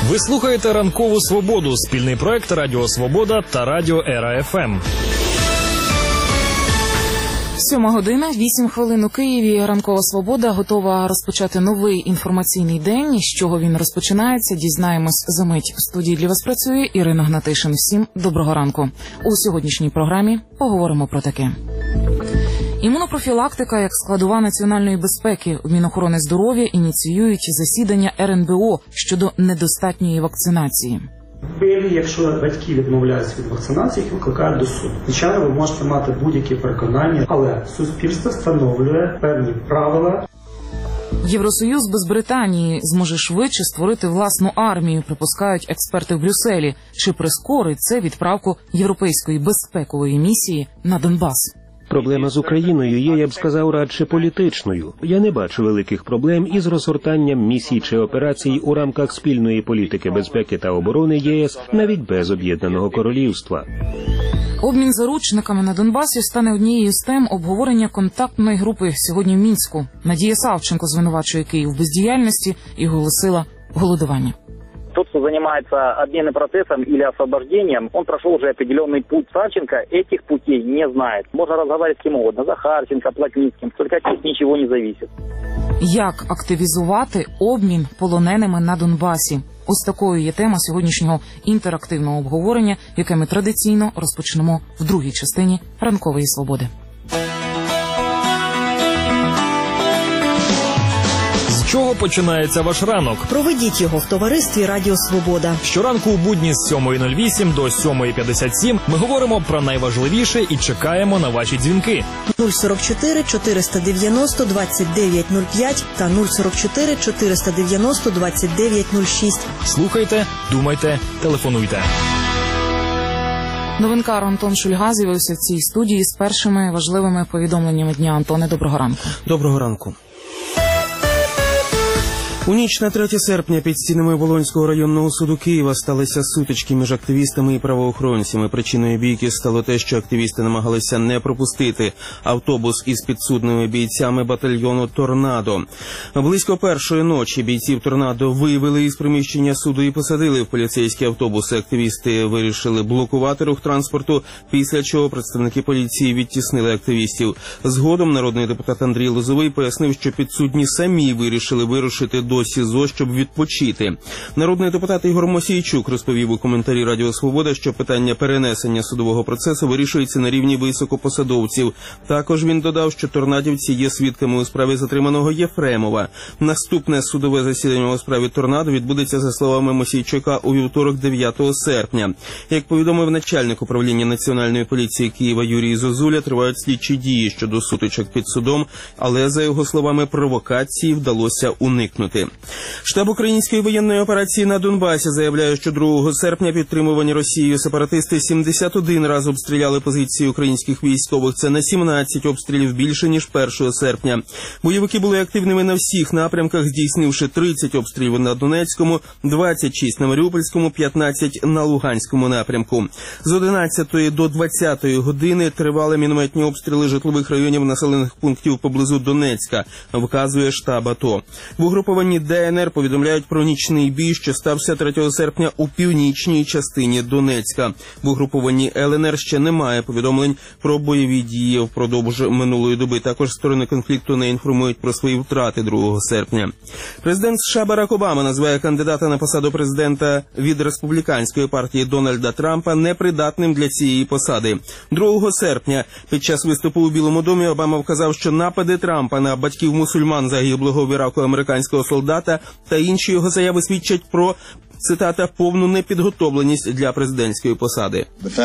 Ви слухаєте «Ранкову свободу» – спільний проект Радіо Свобода та Радіо Ера ФМ. 7:08 у Києві. Ранкова свобода готова розпочати новий інформаційний день. З чого він розпочинається, дізнаємось за мить. В студії для вас працює Ірина Гнатишин. Всім доброго ранку. У сьогоднішній програмі поговоримо про таке. Імунопрофілактика як складова національної безпеки. У Мінохорони здоров'я ініціюють засідання РНБО щодо недостатньої вакцинації. Якщо батьки відмовляються від вакцинації, їх викликають до суду. Звичайно, ви можете мати будь-які переконання, але суспільство встановлює певні правила. Євросоюз без Британії зможе швидше створити власну армію, припускають експерти в Брюсселі. Чи прискорить це відправку європейської безпекової місії на Донбас? Проблема з Україною є, я б сказав, радше політичною. Я не бачу великих проблем із розгортанням місій чи операцій у рамках спільної політики безпеки та оборони ЄС, навіть без Об'єднаного Королівства. Обмін заручниками на Донбасі стане однією з тем обговорення контактної групи сьогодні в Мінську. Надія Савченко звинувачує Київ в бездіяльності і оголосила голодування. Тот, кто занимается обменным процессом или освобождением, он прошел уже определенный путь. Савченко этих путей не знает. Можно разговаривать с кем угодно, Захарченко, Плотницким, только от них ничего не зависит. Як активізувати обмін полоненими на Донбасі? Ось такою є тема сьогоднішнього інтерактивного обговорення, яке ми традиційно розпочнемо в другій частині «Ранкової свободи». З чого починається ваш ранок? Проведіть його в товаристві Радіо Свобода. Щоранку у будні з 7:08 до 7:57 ми говоримо про найважливіше і чекаємо на ваші дзвінки. 044 490 2905 та 044 490 2906. Слухайте, думайте, телефонуйте. Новинкар Антон Шульга з'явився в цій студії з першими важливими повідомленнями дня. Антоне, доброго ранку. Доброго ранку. У ніч на 3 серпня під стінами Волинського районного суду Києва сталися сутички між активістами і правоохоронцями. Причиною бійки стало те, що активісти намагалися не пропустити автобус із підсудними бійцями батальйону «Торнадо». Близько першої ночі бійців «Торнадо» вивели із приміщення суду і посадили в поліцейські автобуси. Активісти вирішили блокувати рух транспорту, після чого представники поліції відтіснили активістів. Згодом народний депутат Андрій Лозовий пояснив, що підсудні самі вирішили вирушити до СІЗО, щоб відпочити. Народний депутат Ігор Мосійчук розповів у коментарі Радіо Свобода, що питання перенесення судового процесу вирішується на рівні високопосадовців. Також він додав, що торнадівці є свідками у справі затриманого Єфремова. Наступне судове засідання у справі «Торнадо» відбудеться, за словами Мосійчука, у вівторок 9 серпня. Як повідомив начальник управління Національної поліції Києва Юрій Зозуля, тривають слідчі дії щодо сутичок під судом, але, за його словами, провокації вдалося уникнути. Штаб української воєнної операції на Донбасі заявляє, що 2 серпня підтримувані Росією сепаратисти 71 раз обстріляли позиції українських військових. Це на 17 обстрілів більше, ніж 1 серпня. Бойовики були активними на всіх напрямках, здійснивши 30 обстрілів на Донецькому, 26 на Маріупольському, 15 на Луганському напрямку. З 11 до 20 години тривали мінометні обстріли житлових районів населених пунктів поблизу Донецька, вказує штаб АТО. В угрупованні ДНР повідомляють про нічний бій, що стався 3 серпня у північній частині Донецька. В угрупованні ЛНР ще немає повідомлень про бойові дії впродовж минулої доби. Також сторони конфлікту не інформують про свої втрати 2 серпня. Президент США Барак Обама називає кандидата на посаду президента від республіканської партії Дональда Трампа непридатним для цієї посади. 2 серпня під час виступу у Білому домі Обама вказав, що напади Трампа на батьків мусульман, загиблого в Іраку американського солдата, та інші його заяви свідчать про, цитата, повну непідготовленість для президентської посади.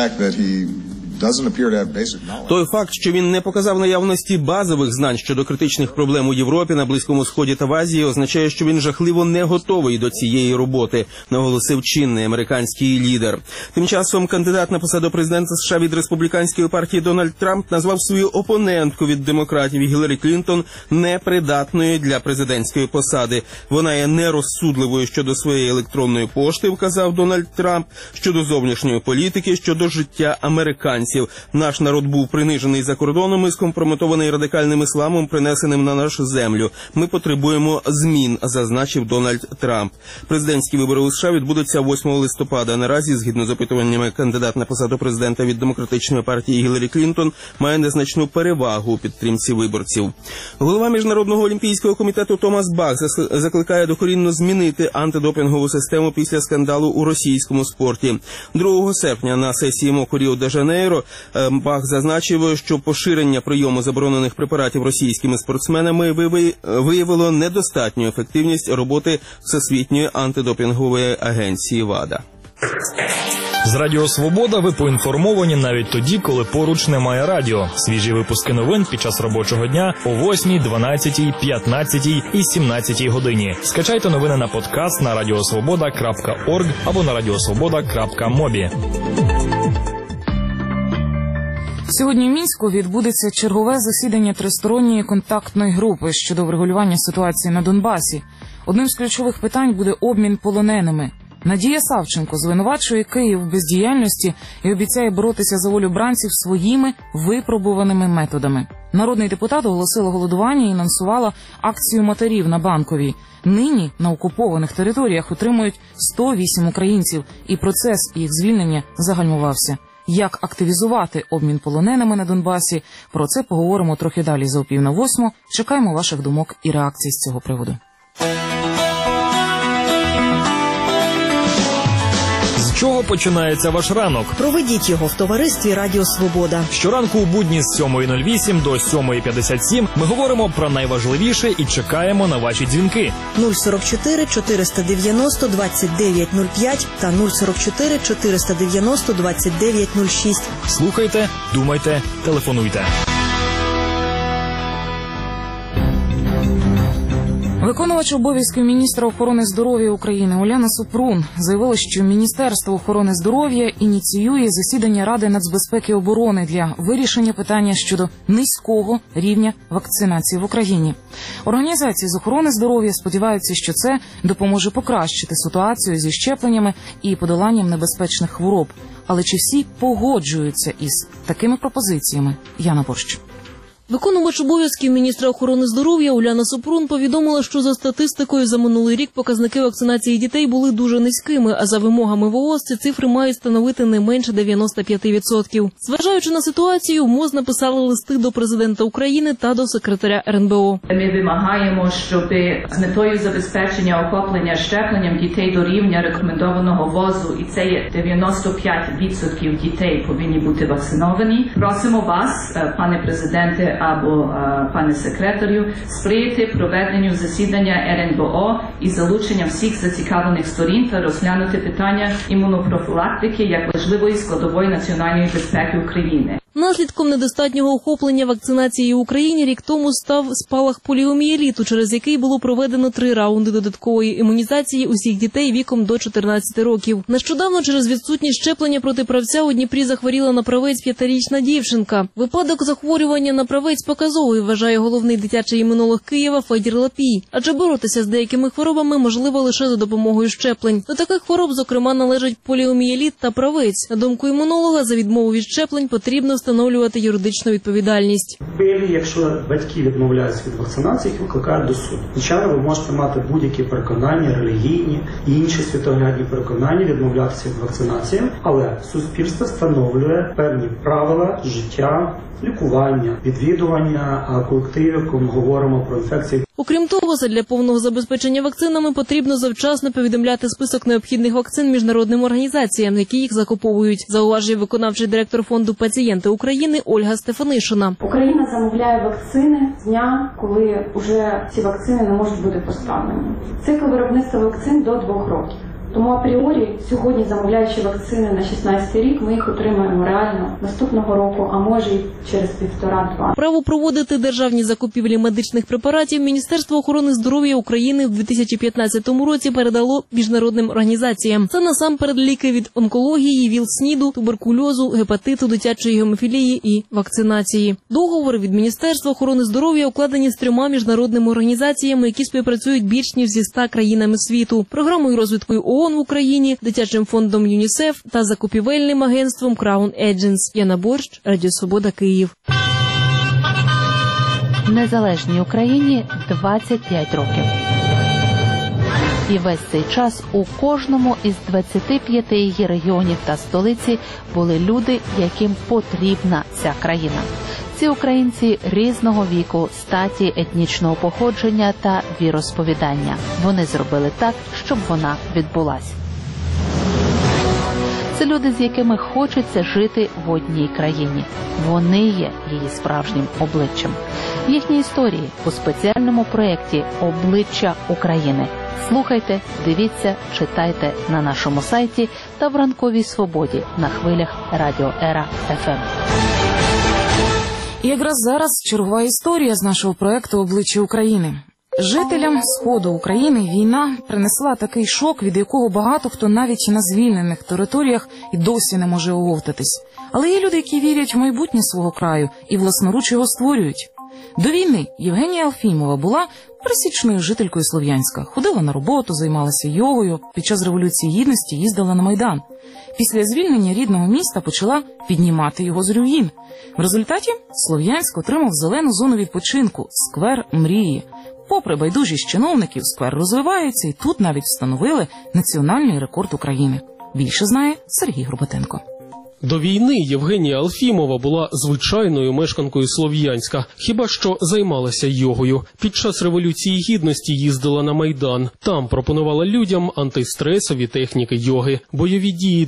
Той факт, що він не показав наявності базових знань щодо критичних проблем у Європі, на Близькому Сході та в Азії, означає, що він жахливо не готовий до цієї роботи, наголосив чинний американський лідер. Тим часом кандидат на посаду президента США від республіканської партії Дональд Трамп назвав свою опонентку від демократів Гіларі Клінтон непридатною для президентської посади. Вона є нерозсудливою щодо своєї електронної пошти, вказав Дональд Трамп, щодо зовнішньої політики, щодо життя американців українців. Наш народ був принижений за кордоном і скомпрометований радикальним ісламом, принесеним на нашу землю. Ми потребуємо змін, зазначив Дональд Трамп. Президентські вибори у США відбудуться 8 листопада. Наразі, згідно з опитуваннями, кандидат на посаду президента від демократичної партії Гіларі Клінтон має незначну перевагу у підтримці виборців. Голова Міжнародного олімпійського комітету Томас Бах закликає докорінно змінити антидопінгову систему після скандалу у російському спорті. 2 серпня на сесії МОКу Ріо-де-Жанейро Бах зазначив, що поширення прийому заборонених препаратів російськими спортсменами виявило недостатню ефективність роботи Всесвітньої антидопінгової агенції ВАДА. З Радіо Свобода ви поінформовані навіть тоді, коли поруч немає радіо. Свіжі випуски новин під час робочого дня о 8, 12, 15 і 17 годині. Скачайте новини на подкаст на radiosvoboda.org або на radiosvoboda.mobi. Сьогодні в Мінську відбудеться чергове засідання тристоронньої контактної групи щодо врегулювання ситуації на Донбасі. Одним з ключових питань буде обмін полоненими. Надія Савченко звинувачує Київ в бездіяльності і обіцяє боротися за волю бранців своїми випробуваними методами. Народний депутат оголосила голодування і анонсувала акцію матерів на Банковій. Нині на окупованих територіях утримують 108 українців, і процес їх звільнення загальмувався. Як активізувати обмін полоненими на Донбасі? Про це поговоримо трохи далі за 7:45. Чекаємо ваших думок і реакцій з цього приводу. З чого починається ваш ранок? Проведіть його в товаристві Радіо Свобода. Щоранку у будні з 7:08 до 7:57 ми говоримо про найважливіше і чекаємо на ваші дзвінки. 044 490 2905 та 044 490 2906. Слухайте, думайте, телефонуйте. Виконувач обов'язків міністра охорони здоров'я України Уляна Супрун заявила, що Міністерство охорони здоров'я ініціює засідання Ради нацбезпеки і оборони для вирішення питання щодо низького рівня вакцинації в Україні. Організації з охорони здоров'я сподіваються, що це допоможе покращити ситуацію зі щепленнями і подоланням небезпечних хвороб. Але чи всі погоджуються із такими пропозиціями? Яна Борщ. Виконувач обов'язків міністра охорони здоров'я Уляна Супрун повідомила, що за статистикою за минулий рік показники вакцинації дітей були дуже низькими, а за вимогами ВООЗ ці цифри мають становити не менше 95%. Зважаючи на ситуацію, МОЗ написали листи до президента України та до секретаря РНБО. Ми вимагаємо, щоб з метою забезпечення охоплення щепленням дітей до рівня рекомендованого ВООЗу, і це є 95% дітей повинні бути вакциновані. Просимо вас, пане президенте, або пане секретарю, сприяти проведенню засідання РНБО із залученням всіх зацікавлених сторін та розглянути питання імунопрофілактики як важливої складової національної безпеки України. Наслідком недостатнього охоплення вакцинацією в Україні рік тому став спалах поліомієліту, через який було проведено 3 раунди додаткової імунізації усіх дітей віком до 14 років. Нещодавно через відсутність щеплення проти правця у Дніпрі захворіла на правець 5-річна дівчинка. Випадок захворювання на правець показовий, вважає головний дитячий імунолог Києва Федір Лапій. Адже боротися з деякими хворобами можливо лише за допомогою щеплень. До таких хвороб, зокрема, належать поліомієліт та правець. На думку імунолога, за відмову від щеплень потрібно встановлювати юридичну відповідальність. Якщо батьки відмовляються від вакцинації, їх викликають до суду. Звичайно, ви можете мати будь-які переконання, релігійні і інші світоглядні переконання, відмовлятися від вакцинації, але суспільство встановлює певні правила життя, лікування, відвідування колективів, коли ми говоримо про інфекції. Окрім того, задля повного забезпечення вакцинами потрібно завчасно повідомляти список необхідних вакцин міжнародним організаціям, які їх закуповують, зауважує виконавчий директор фонду «Пацієнти України» Ольга Стефанишина. Україна замовляє вакцини з дня, коли вже ці вакцини не можуть бути поставлені. Цикл виробництва вакцин до 2 років. Тому апріорі сьогодні, замовляючи вакцини на 16-й рік, ми їх отримаємо реально наступного року, а може й через 1,5-2. Право проводити державні закупівлі медичних препаратів Міністерство охорони здоров'я України в 2015 році передало міжнародним організаціям. Це насамперед ліки від онкології, ВІЛ-СНІДу, туберкульозу, гепатиту, дитячої гемофілії і вакцинації. Договори від Міністерства охорони здоров'я укладені з 3 міжнародними організаціями, які співпрацюють більш ніж зі 100 країнами світу. Програмою розвитку ООН ООН в Україні, дитячим фондом ЮНІСЕФ та закупівельним агентством Crown Agents. Яна Борщ, Радіо Свобода, Київ. Незалежній Україні 25 років. І весь цей час у кожному із 25 її регіонів та столиці були люди, яким потрібна ця країна. Ці українці різного віку, статі, етнічного походження та віросповідання. Вони зробили так, щоб вона відбулась. Це люди, з якими хочеться жити в одній країні. Вони є її справжнім обличчям. Їхні історії у спеціальному проєкті «Обличчя України». Слухайте, дивіться, читайте на нашому сайті та в Ранковій Свободі на хвилях Радіо Ера ФМ. І якраз зараз чергова історія з нашого проєкту «Обличчя України». Жителям Сходу України війна принесла такий шок, від якого багато хто навіть на звільнених територіях і досі не може оговтатись. Але є люди, які вірять в майбутнє свого краю і власноруч його створюють. До війни Євгенія Алфімова була пересічною жителькою Слов'янська. Ходила на роботу, займалася йогою, під час Революції Гідності їздила на Майдан. Після звільнення рідного міста почала піднімати його з руїн. В результаті Слов'янськ отримав зелену зону відпочинку – сквер мрії. Попри байдужість чиновників, сквер розвивається, і тут навіть встановили національний рекорд України. Більше знає Сергій Горбатенко. До війни Євгенія Алфімова була звичайною мешканкою Слов'янська, хіба що займалася йогою. Під час Революції Гідності їздила на Майдан. Там пропонувала людям антистресові техніки йоги. Бойові дії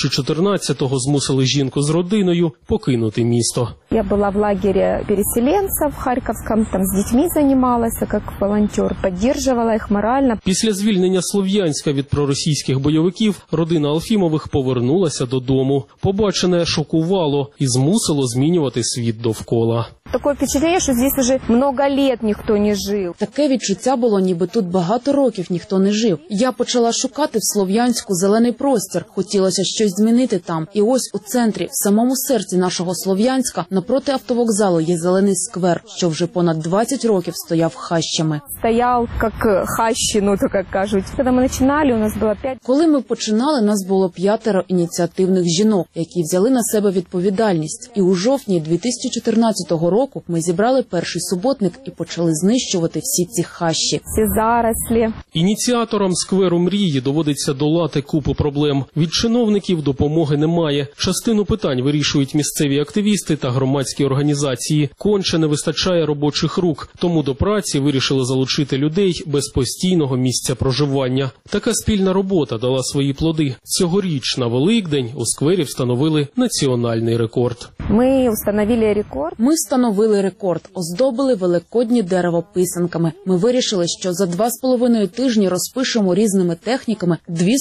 2014-го змусили жінку з родиною покинути місто. Я була в лагері переселенців в Харківському, там з дітьми займалася як волонтер, підтримувала їх морально. Після звільнення Слов'янська від проросійських бойовиків родина Алфімових повернулася додому. Побачене шокувало і змусило змінювати світ довкола. Таке впечатлення, що тут вже багато років ніхто не жив. Таке відчуття було, ніби тут багато років ніхто не жив. Я почала шукати в Слов'янську зелений простір. Хотілося щось змінити там. І ось у центрі, в самому серці нашого Слов'янська, напроти автовокзалу є зелений сквер, що вже понад 20 років стояв хащами. Стояв, як хащі, ну то як кажуть. Коли ми починали, у нас було 5. Коли ми починали, нас було 5 ініціативних жінок, які взяли на себе відповідальність. І у жовтні 2014 року ми зібрали перший суботник і почали знищувати всі ці хащі. Всі зарослі. Ініціаторам скверу мрії доводиться долати купу проблем. Від чиновників допомоги немає. Частину питань вирішують місцеві активісти та громадські організації. Конче не вистачає робочих рук, тому до праці вирішили залучити людей без постійного місця проживання. Така спільна робота дала свої плоди. Цьогоріч на Великдень у сквері встановили національний рекорд. Ми встановили рекорд. Ми встановили рекорд, оздобили великодні дерево писанками. Ми вирішили, що за 2,5 тижні розпишемо різними техніками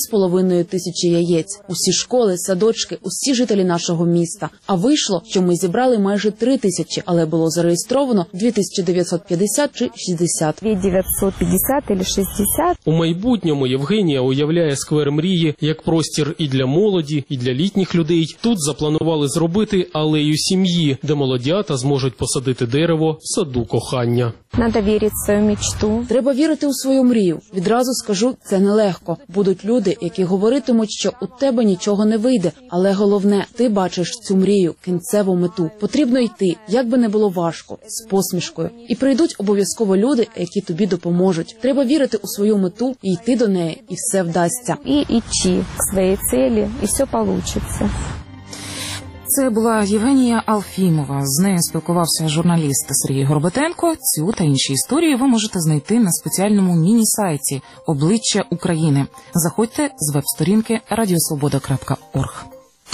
2,5 тисячі яєць. Усі школи, садочки, усі жителі нашого міста. А вийшло, що ми зібрали майже 3 тисячі, але було зареєстровано 2950 чи 60. 2950 чи 60. У майбутньому Євгенія уявляє сквер мрії як простір і для молоді, і для літніх людей. Тут запланували зробити алею сім'ї, де молодята зможуть посадити дерево в саду кохання. Надо вірити в свою мечту. Треба вірити у свою мрію. Відразу скажу, це нелегко. Будуть люди, які говоритимуть, що у тебе нічого не вийде. Але головне, ти бачиш цю мрію, кінцеву мету. Потрібно йти, як би не було важко, з посмішкою. І прийдуть обов'язково люди, які тобі допоможуть. Треба вірити у свою мету і йти до неї, і все вдасться. І йти к своїй цілі, і все вийде. Це була Євгенія Алфімова. З нею спілкувався журналіст Сергій Горбатенко. Цю та інші історії ви можете знайти на спеціальному міні-сайті «Обличчя України». Заходьте з веб-сторінки radiosvoboda.org.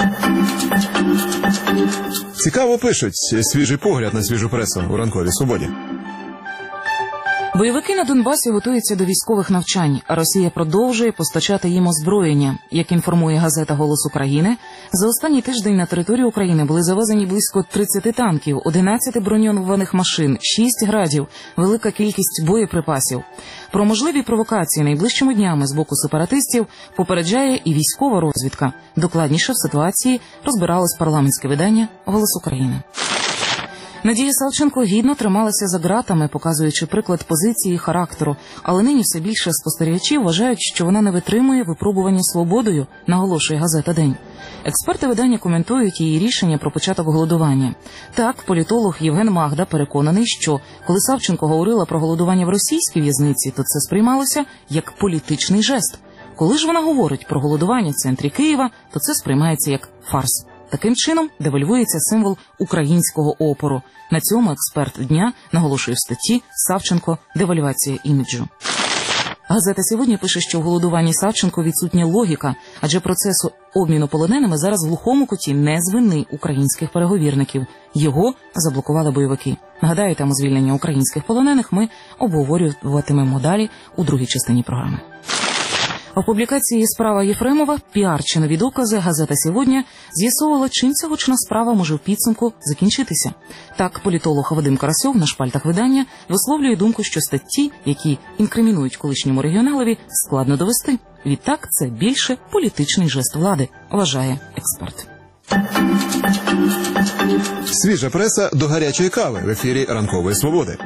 Цікаво пишуть. Свіжий погляд на свіжу пресу у Ранковій Свободі. Бойовики на Донбасі готуються до військових навчань, а Росія продовжує постачати їм озброєння. Як інформує газета «Голос України», за останній тиждень на територію України були завезені близько 30 танків, 11 броньованих машин, 6 градів, велика кількість боєприпасів. Про можливі провокації найближчими днями з боку сепаратистів попереджає і військова розвідка. Докладніше в ситуації розбиралось парламентське видання «Голос України». Надія Савченко гідно трималася за ґратами, показуючи приклад позиції і характеру, але нині все більше спостерігачів вважають, що вона не витримує випробування свободою, наголошує газета «День». Експерти видання коментують її рішення про початок голодування. Так, політолог Євген Магда переконаний, що коли Савченко говорила про голодування в російській в'язниці, то це сприймалося як політичний жест. Коли ж вона говорить про голодування в центрі Києва, то це сприймається як фарс. Таким чином девальвується символ українського опору. На цьому експерт дня наголошує в статті «Савченко. Девальвація іміджу». Газета «Сьогодні» пише, що в голодуванні Савченко відсутня логіка, адже процесу обміну полоненими зараз в глухому куті не з вини українських переговірників. Його заблокували бойовики. Нагадаю, тему звільнення українських полонених ми обговорюватимемо далі у другій частині програми. У публікації «Справа Єфремова. Піар чи нові докази» газета «Сьогодні» з'ясовувала, чим ця гучна справа може в підсумку закінчитися. Так, політолог Вадим Карасьов на шпальтах видання висловлює думку, що статті, які інкримінують колишньому регіоналові, складно довести. Відтак, це більше політичний жест влади, вважає експерт. Свіжа преса до гарячої кави в ефірі «Ранкової свободи».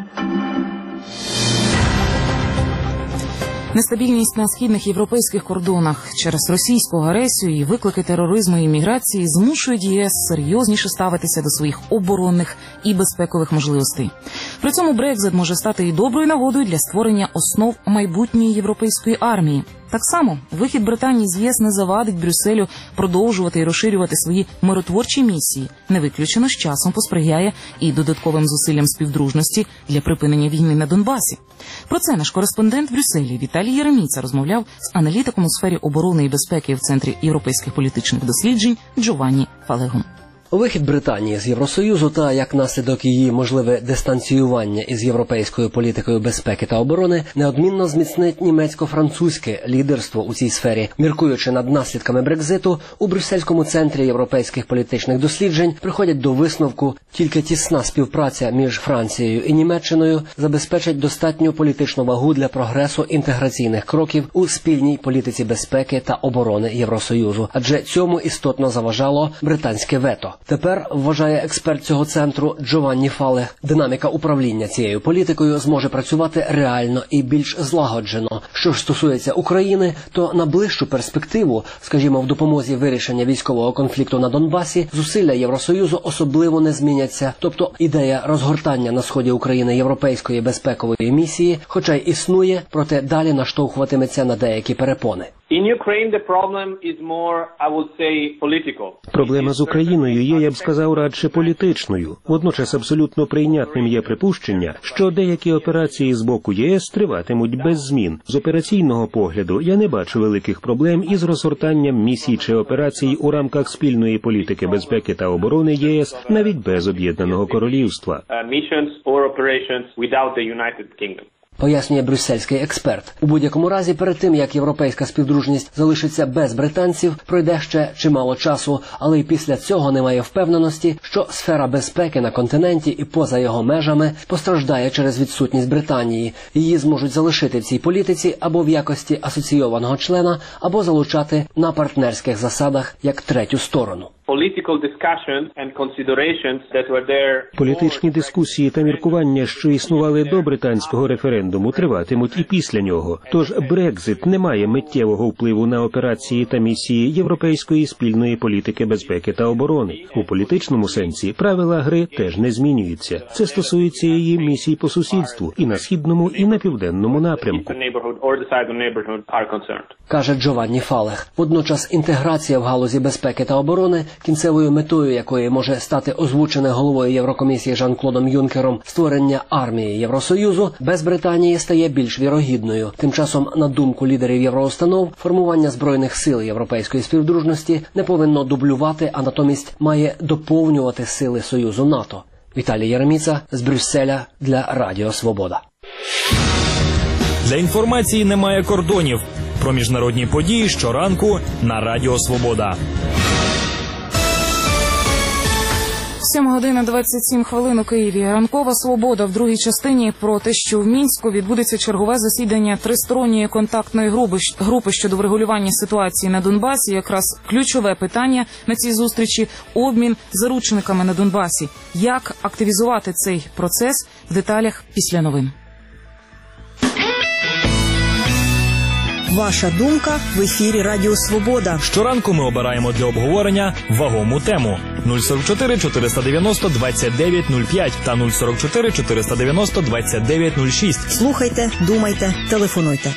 Нестабільність на східних європейських кордонах через російську агресію і виклики тероризму і міграції змушують ЄС серйозніше ставитися до своїх оборонних і безпекових можливостей. При цьому Брекзит може стати і доброю нагодою для створення основ майбутньої європейської армії. Так само вихід Британії з ЄС не завадить Брюсселю продовжувати і розширювати свої миротворчі місії. Не виключено, з часом посприяє і додатковим зусиллям співдружності для припинення війни на Донбасі. Про це наш кореспондент в Брюсселі Віталій Єреміца розмовляв з аналітиком у сфері оборони і безпеки в Центрі європейських політичних досліджень Джованні Фалегом. Вихід Британії з Євросоюзу та, як наслідок, її можливе дистанціювання із європейською політикою безпеки та оборони неодмінно зміцнить німецько-французьке лідерство у цій сфері. Міркуючи над наслідками Брекзиту, у Брюссельському центрі європейських політичних досліджень приходять до висновку, тільки тісна співпраця між Францією і Німеччиною забезпечить достатню політичну вагу для прогресу інтеграційних кроків у спільній політиці безпеки та оборони Євросоюзу, адже цьому істотно заважало британське вето. Тепер, вважає експерт цього центру Джованні Фалег, динаміка управління цією політикою зможе працювати реально і більш злагоджено. Що ж стосується України, то на ближчу перспективу, скажімо, в допомозі вирішення військового конфлікту на Донбасі, зусилля Євросоюзу особливо не зміняться. Тобто ідея розгортання на сході України європейської безпекової місії, хоча й існує, проте далі наштовхуватиметься на деякі перепони. Проблема з Україною є, я б сказав, радше політичною. Водночас абсолютно прийнятним є припущення, що деякі операції з боку ЄС триватимуть без змін. З операційного погляду я не бачу великих проблем із розгортанням місій чи операцій у рамках спільної політики безпеки та оборони ЄС навіть без Об'єднаного Королівства. Пояснює брюссельський експерт. У будь-якому разі, перед тим, як європейська співдружність залишиться без британців, пройде ще чимало часу, але й після цього немає впевненості, що сфера безпеки на континенті і поза його межами постраждає через відсутність Британії. Її зможуть залишити в цій політиці або в якості асоційованого члена, або залучати на партнерських засадах як третю сторону. Політичні дискусії та міркування, що існували до британського референдуму, триватимуть і після нього. Тож Брекзит не має миттєвого впливу на операції та місії європейської спільної політики безпеки та оборони. У політичному сенсі правила гри теж не змінюються. Це стосується її місій по сусідству і на східному, і на південному напрямку. Каже Джованні Фалег. Водночас інтеграція в галузі безпеки та оборони, кінцевою метою якої може стати озвучене головою Єврокомісії Жан-Клодом Юнкером створення армії Євросоюзу, без Британії стає більш вірогідною. Тим часом, на думку лідерів євроустанов, формування збройних сил європейської співдружності не повинно дублювати, а натомість має доповнювати сили Союзу НАТО. Віталій Єреміца з Брюсселя для Радіо Свобода. Для інформації немає кордонів. Про міжнародні події щоранку на Радіо Свобода. 7 27 хвилин у Києві. Ранкова свобода в другій частині про те, що в Мінську відбудеться чергове засідання тристоронньої контактної групи щодо врегулювання ситуації на Донбасі. Якраз ключове питання на цій зустрічі – обмін заручниками на Донбасі. Як активізувати цей процес? В деталях після новин. Ваша думка в ефірі Радіо Свобода. Щоранку ми обираємо для обговорення вагому тему. 044 490 29 05 та 044 490 29 06. Слухайте, думайте, телефонуйте.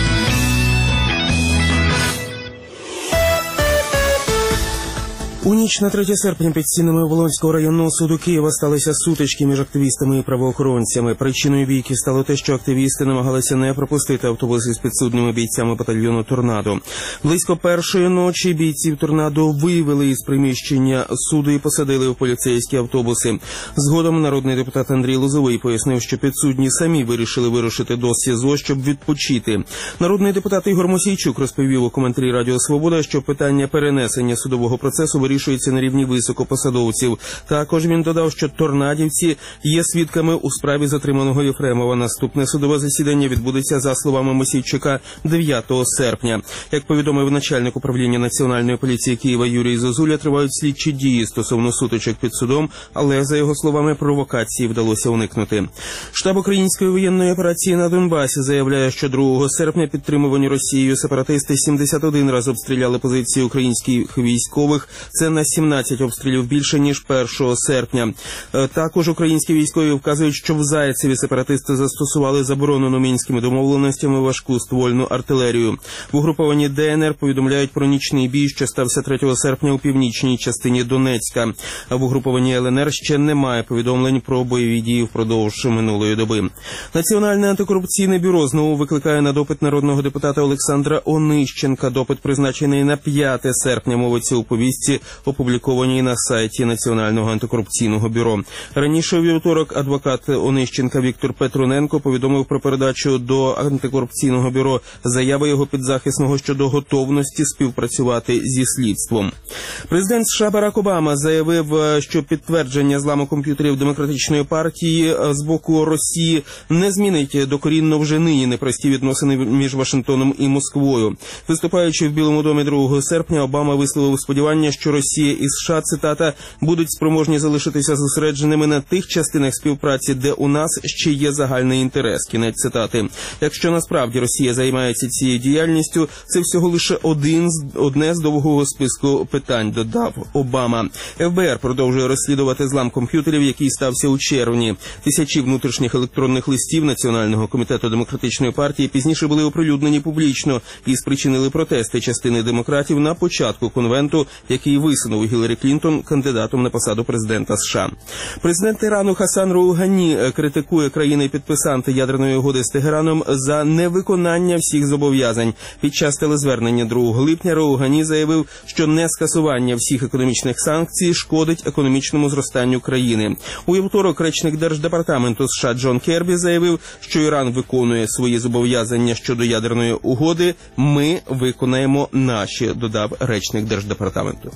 У ніч на 3 серпня під стінами Оболонського районного суду Києва сталися сутички між активістами і правоохоронцями. Причиною бійки стало те, що активісти намагалися не пропустити автобус із підсудними бійцями батальйону «Торнадо». Близько першої ночі бійців «Торнадо» вивели із приміщення суду і посадили в поліцейські автобуси. Згодом народний депутат Андрій Лозовий пояснив, що підсудні самі вирішили вирушити до СІЗО, щоб відпочити. Народний депутат Ігор Мосійчук розповів у коментарі Радіо Свобода, що питання перенесення судового процесу вирішується на рівні високопосадовців. Також він додав, що торнадівці є свідками у справі затриманого Єфремова. Наступне судове засідання відбудеться, за словами Мосійчука, 9 серпня. Як повідомив начальник управління Національної поліції Києва Юрій Зозуля, тривають слідчі дії стосовно сутичок під судом, але, за його словами, провокації вдалося уникнути. Штаб української воєнної операції на Донбасі заявляє, що 2 серпня підтримувані Росією сепаратисти 71 раз обстріляли позиції українських військових. Це на 17 обстрілів більше, ніж 1 серпня. Також українські військові вказують, що в Зайцеві сепаратисти застосували заборонену мінськими домовленостями важку ствольну артилерію. В угрупованні ДНР повідомляють про нічний бій, що стався 3 серпня у північній частині Донецька. А в угрупованні ЛНР ще немає повідомлень про бойові дії впродовж минулої доби. Національне антикорупційне бюро знову викликає на допит народного депутата Олександра Онищенка. Допит призначений на 5 серпня, мовиться у повістці, опублікованій на сайті Національного антикорупційного бюро. Раніше у вівторок адвокат Онищенка Віктор Петруненко повідомив про передачу до антикорупційного бюро заяви його підзахисного щодо готовності співпрацювати зі слідством. Президент США Барак Обама заявив, що підтвердження зламу комп'ютерів Демократичної партії з боку Росії не змінить докорінно вже нині непрості відносини між Вашингтоном і Москвою. Виступаючи в Білому домі 2 серпня, Обама висловив сподівання, що Росія і США, цитата, будуть спроможні залишитися зосередженими на тих частинах співпраці, де у нас ще є загальний інтерес. Кінець цитати. Якщо насправді Росія займається цією діяльністю, це всього лише одне з довгого списку питань, додав Обама. ФБР продовжує розслідувати злам комп'ютерів, який стався у червні. Тисячі внутрішніх електронних листів Національного комітету Демократичної партії пізніше були оприлюднені публічно і спричинили протести частини демократів на початку конвенту, який висунув Гіларі Клінтон кандидатом на посаду президента США. Президент Ірану Хасан Роугані критикує країни-підписанти ядерної угоди з Тегераном за невиконання всіх зобов'язань. Під час телезвернення 2 липня Роугані заявив, що нескасування всіх економічних санкцій шкодить економічному зростанню країни. У вівторок речник Держдепартаменту США Джон Кербі заявив, що Іран виконує свої зобов'язання щодо ядерної угоди. Ми виконаємо наші, додав речник Держдепартаменту.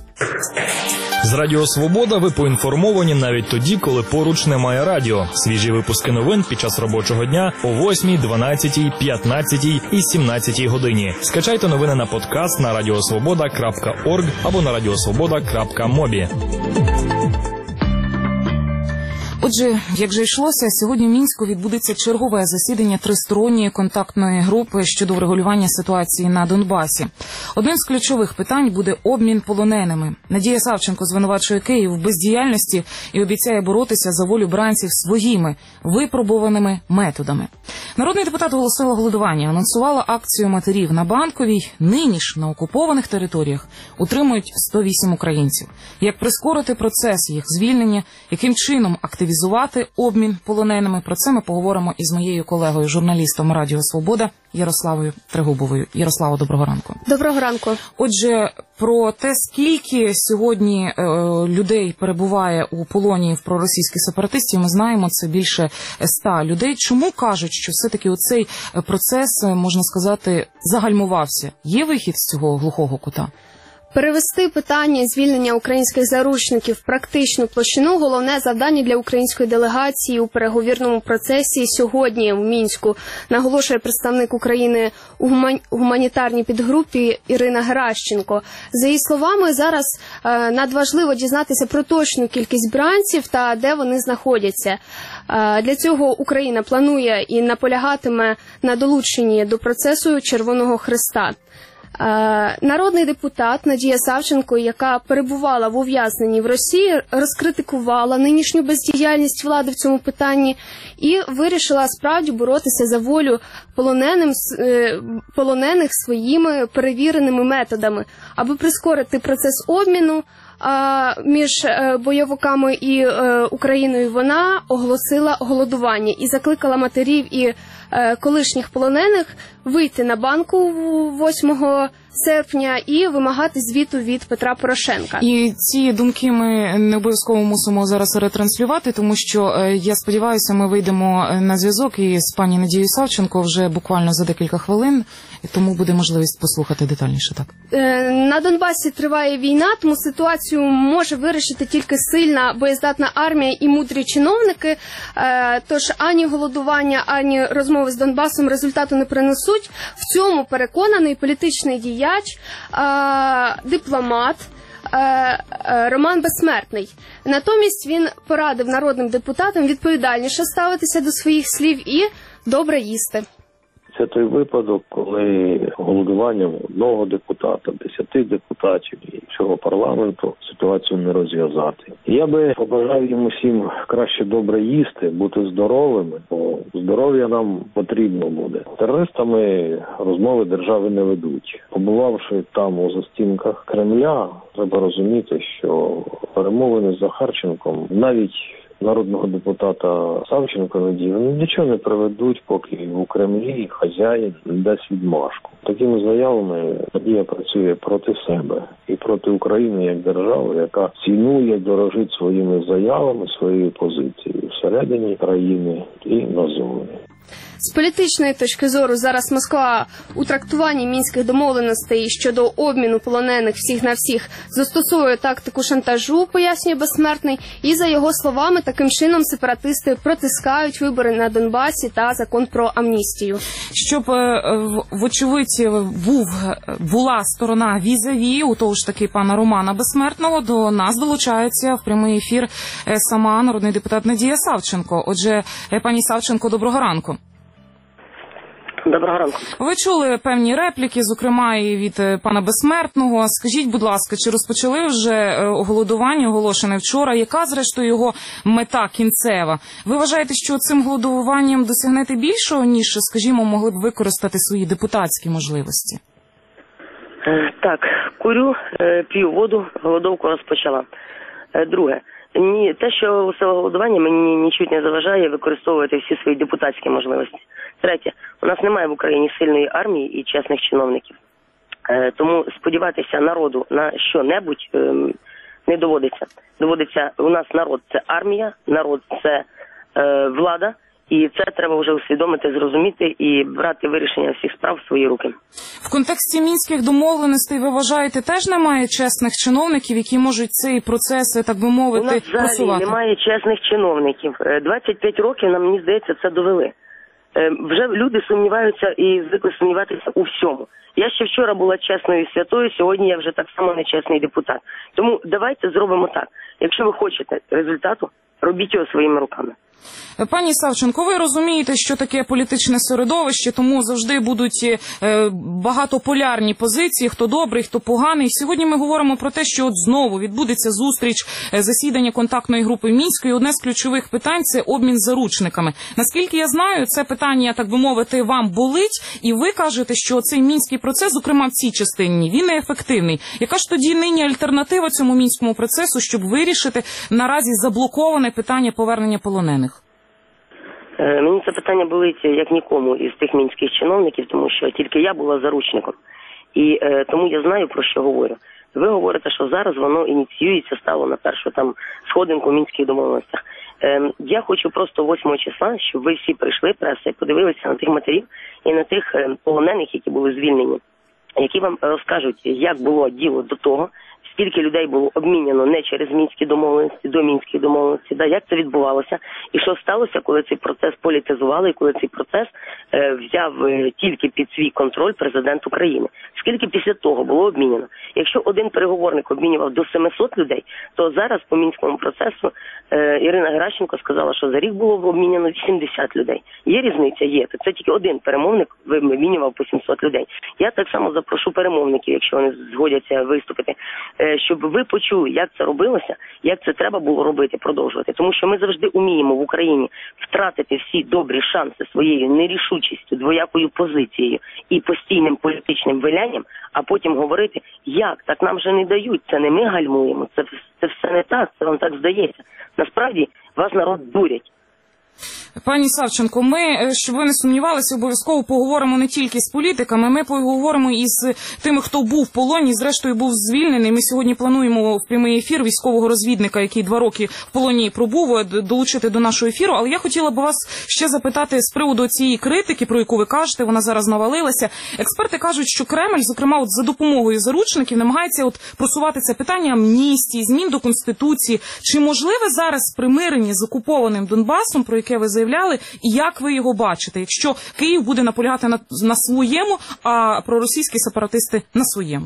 З Радіо Свобода ви поінформовані навіть тоді, коли поруч немає радіо. Свіжі випуски новин під час робочого дня о 8, 12, 15 і 17 годині. Скачайте новини на подкаст на radiosvoboda.org або на radiosvoboda.mobi. Отже, як же йшлося, сьогодні в Мінську відбудеться чергове засідання тристоронньої контактної групи щодо врегулювання ситуації на Донбасі. Одним з ключових питань буде обмін полоненими. Надія Савченко звинувачує Київ в бездіяльності і обіцяє боротися за волю бранців своїми випробуваними методами. Народний депутат оголосила голодування, анонсувала акцію матерів на Банковій. Нині ж на окупованих територіях утримують 108 українців. Як прискорити процес їх звільнення, яким чином активізувати обмін полоненими, про це ми поговоримо із моєю колегою, журналістом Радіо Свобода Ярославою Трегубовою. Ярославо, доброго ранку. Доброго ранку. Отже, про те, скільки сьогодні людей перебуває у полоні в проросійських сепаратистів, ми знаємо, це більше 100 людей. Чому кажуть, що все-таки оцей процес, можна сказати, загальмувався? Є вихід з цього глухого кута? Перевести питання звільнення українських заручників в практичну площину – головне завдання для української делегації у переговірному процесі сьогодні в Мінську, наголошує представник України у гуманітарній підгрупі Ірина Геращенко. За її словами, зараз надважливо дізнатися про точну кількість бранців та де вони знаходяться. Для цього Україна планує і наполягатиме на долученні до процесу Червоного Хреста. Народний депутат Надія Савченко, яка перебувала в ув'язненні в Росії, розкритикувала нинішню бездіяльність влади в цьому питанні і вирішила справді боротися за волю полонених своїми перевіреними методами, аби прискорити процес обміну між бойовиками і Україною. Вона оголосила голодування і закликала матерів і колишніх полонених вийти на банку 8 серпня і вимагати звіту від Петра Порошенка. І ці думки ми не обов'язково мусимо зараз ретранслювати, тому що, я сподіваюся, ми вийдемо на зв'язок із пані Надією Савченко вже буквально за декілька хвилин, тому буде можливість послухати детальніше. Так. На Донбасі триває війна, тому ситуацію може вирішити тільки сильна, боєздатна армія і мудрі чиновники, тож ані голодування, ані розмови з Донбасом результату не принесуть. В цьому переконаний політичний діяч, дипломат Роман Безсмертний. Натомість він порадив народним депутатам відповідальніше ставитися до своїх слів і добре їсти. Це той випадок, коли голодуванням одного депутата, 10 депутатів і всього парламенту ситуацію не розв'язати. Я би побажав їм усім краще добре їсти, бути здоровими, бо здоров'я нам потрібно буде. Терористами розмови держави не ведуть. Побувавши там у застінках Кремля, треба розуміти, що перемовини з Захарченком навіть народного депутата Савченко Надії, вони нічого не приведуть, поки в Кремлі хазяїн дасть відмашку. Такими заявами Надія працює проти себе і проти України як держави, яка цінує, дорожить своїми заявами, своєю позицією всередині країни і назовні. З політичної точки зору зараз Москва у трактуванні мінських домовленостей щодо обміну полонених всіх на всіх застосовує тактику шантажу, пояснює Безсмертний, і за його словами таким чином сепаратисти протискають вибори на Донбасі та закон про амністію. Щоб вочевидь була сторона візаві у того ж таки пана Романа Безсмертного, до нас долучається в прямий ефір сама народний депутат Надія Савченко. Отже, пані Савченко, доброго ранку. Доброго ранку. Ви чули певні репліки, зокрема і від пана Безсмертного. Скажіть, будь ласка, чи розпочали вже голодування, оголошене вчора? Яка, зрештою, його мета кінцева? Ви вважаєте, що цим голодуванням досягнете більшого, ніж, скажімо, могли б використати свої депутатські можливості? Так, курю, п'ю воду, голодовку розпочала. Друге. Те, що це голодування мені нічуть не заважає використовувати всі свої депутатські можливості. Третє. У нас немає в Україні сильної армії і чесних чиновників. Тому сподіватися народу на що-небудь не доводиться. Доводиться, у нас народ – це армія, народ – це влада. І це треба вже усвідомити, зрозуміти і брати вирішення всіх справ в свої руки. В контексті мінських домовленостей, ви вважаєте, теж немає чесних чиновників, які можуть цей процес, так би мовити, просувати? У нас взагалі немає чесних чиновників. 25 років, нам, мені здається, це довели. Вже люди сумніваються і звикли сумніватися у всьому. Я ще вчора була чесною і святою, сьогодні я вже так само нечесний депутат. Тому давайте зробимо так. Якщо ви хочете результату, робіть його своїми руками. Пані Савченко, ви розумієте, що таке політичне середовище, тому завжди будуть багатополярні позиції, хто добрий, хто поганий. Сьогодні ми говоримо про те, що от знову відбудеться зустріч, засідання контактної групи в Мінську, і одне з ключових питань – це обмін заручниками. Наскільки я знаю, це питання, так би мовити, вам болить, і ви кажете, що цей мінський процес, зокрема в цій частині, він неефективний. Яка ж тоді нині альтернатива цьому мінському процесу, щоб вирішити наразі заблоковане питання повернення полонених? Мені це питання болить як нікому із тих мінських чиновників, тому що тільки я була заручником. І тому я знаю, про що говорю. Ви говорите, що зараз воно ініціюється, стало на першу там сходинку в мінських домовленостях. Я хочу просто 8 числа, щоб ви всі прийшли, преса, і подивилися на тих матерів і на тих полонених, які були звільнені. які вам розкажуть, як було діло до того, скільки людей було обміняно не через мінські домовленості, до мінських домовленостей, як це відбувалося, і що сталося, коли цей процес політизували, і коли цей процес взяв тільки під свій контроль президент України. Скільки після того було обміняно? Якщо один переговорник обмінював до 700 людей, то зараз по мінському процесу Ірина Геращенко сказала, що за рік було обміняно 80 людей. Є різниця? Є. Це тільки один перемовник обмінював по 700 людей. Я так само запрошу перемовників, якщо вони згодяться виступити, щоб ви почули, як це робилося, як це треба було робити, продовжувати. Тому що ми завжди уміємо в Україні втратити всі добрі шанси своєю нерішучістю, двоякою позицією і постійним політичним вилянням, а потім говорити, як, так нам же не дають, це не ми гальмуємо, це все не так, це вам так здається. Насправді, вас народ дурять. Пані Савченко, ми, щоб ви не сумнівалися, обов'язково поговоримо не тільки з політиками, ми поговоримо із тими, хто був в полоні, зрештою був звільнений. Ми сьогодні плануємо в прямий ефір військового розвідника, який 2 роки в полоні пробув, долучити до нашого ефіру. Але я хотіла б вас ще запитати з приводу цієї критики, про яку ви кажете, вона зараз навалилася. Експерти кажуть, що Кремль, зокрема, от за допомогою заручників, намагається просувати це питання амністії, змін до Конституції. Чи можливе зараз примирення з окупованим Донбасом, про яке ви заявляли, і як ви його бачите, якщо Київ буде наполягати на своєму, а проросійські сепаратисти на своєму?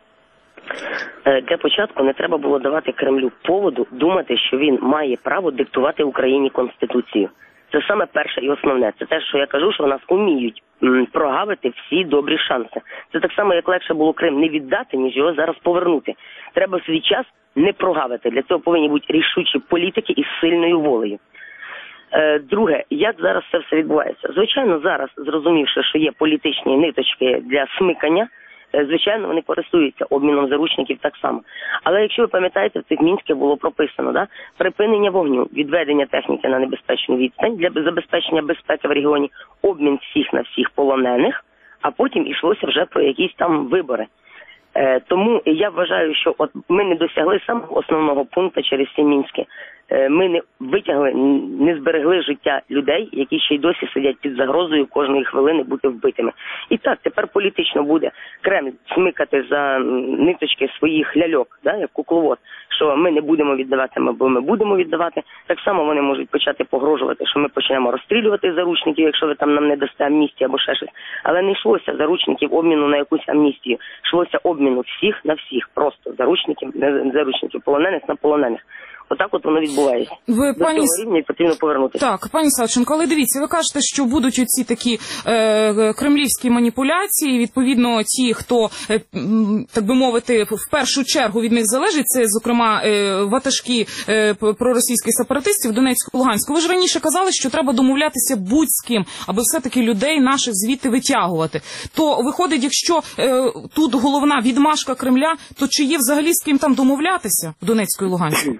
Для початку не треба було давати Кремлю поводу думати, що він має право диктувати Україні Конституцію. Це саме перше і основне. Це те, що я кажу, що нас уміють прогавити всі добрі шанси. Це так само, як легше було Крим не віддати, ніж його зараз повернути. Треба в свій час не прогавити. Для цього повинні бути рішучі політики із сильною волею. Друге, як зараз це все відбувається? Звичайно, зараз, зрозумівши, що є політичні ниточки для смикання, звичайно, вони користуються обміном заручників так само. Але якщо ви пам'ятаєте, в цих Мінських було прописано, припинення вогню, відведення техніки на небезпечну відстань для забезпечення безпеки в регіоні, обмін всіх на всіх полонених, а потім йшлося вже про якісь там вибори. Тому я вважаю, що ми не досягли самого основного пункту через ці Мінські. Ми не витягли, не зберегли життя людей, які ще й досі сидять під загрозою кожної хвилини бути вбитими. І так, тепер політично буде Кремль смикати за ниточки своїх ляльок, як кукловод, що ми не будемо віддавати, або ми будемо віддавати. Так само вони можуть почати погрожувати, що ми почнемо розстрілювати заручників, якщо ви там нам не дасте амністії або ще щось. Але не йшлося заручників обміну на якусь амністію. Йшлося обміну всіх на всіх. Просто заручників полонених на полонених. Отак воно відбувається. Ви, до цього рівня потрібно повернутися. Так, пані Савченко, але дивіться, ви кажете, що будуть оці такі кремлівські маніпуляції, відповідно, ті, хто, так би мовити, в першу чергу від них залежить, це, зокрема, ватажки проросійських сепаратистів Донецьку, Луганську. Ви ж раніше казали, що треба домовлятися будь з ким, аби все-таки людей наших звідти витягувати. То виходить, якщо тут головна відмашка Кремля, то чи є взагалі з ким там домовлятися в Донецьку і Луганську?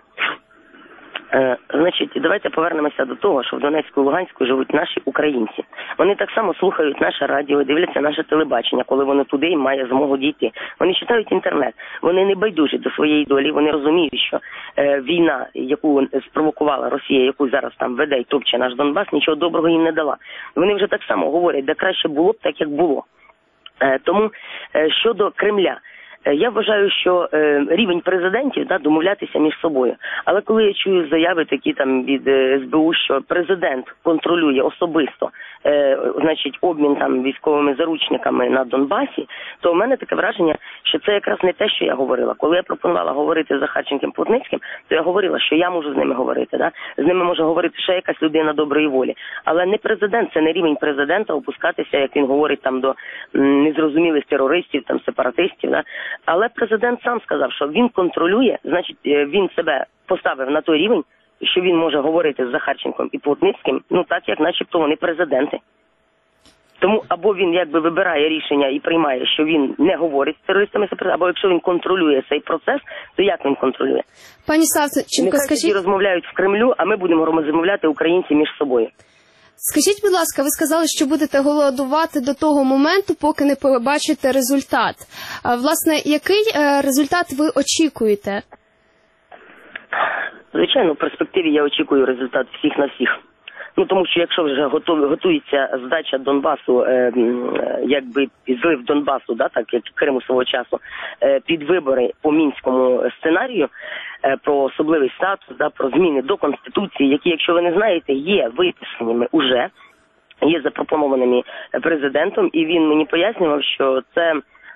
Значить, давайте повернемося до того, що в Донецьку і Луганську живуть наші українці. Вони так само слухають наше радіо, дивляться наше телебачення, коли воно туди і має змогу дійти. Вони читають інтернет, вони не байдужі до своєї долі, вони розуміють, що війна, яку спровокувала Росія, яку зараз там веде і топче наш Донбас, нічого доброго їм не дала. Вони вже так само говорять, де краще було б так, як було. Тому щодо Кремля, я вважаю, що рівень президентів домовлятися між собою. Але коли я чую заяви такі там від СБУ, що президент контролює особисто, значить, обмін там військовими заручниками на Донбасі, то в мене таке враження, що це якраз не те, що я говорила. Коли я пропонувала говорити з Захарченком Плотницьким, то я говорила, що я можу з ними говорити. З ними може говорити ще якась людина доброї волі. Але не президент, це не рівень президента опускатися, як він говорить там до незрозумілих терористів, там сепаратистів. Але президент сам сказав, що він контролює, значить, він себе поставив на той рівень, що він може говорити з Захарченком і Плотницьким, так, як начебто вони президенти. Тому або він якби вибирає рішення і приймає, що він не говорить з терористами, або якщо він контролює цей процес, то як він контролює? Пані Савченко, скажіть... Нехай розмовляють в Кремлю, а ми будемо розмовляти українці між собою. Скажіть, будь ласка, ви сказали, що будете голодувати до того моменту, поки не побачите результат. Власне, який результат ви очікуєте? Звичайно, в перспективі я очікую результат всіх на всіх. Ну, тому що якщо вже готується здача Донбасу, якби злив Донбасу, да, так як Криму свого часу, під вибори по мінському сценарію про особливий статус, да, про зміни до Конституції, які, якщо ви не знаєте, є виписаними уже, є запропонованими президентом, і він мені пояснював, що це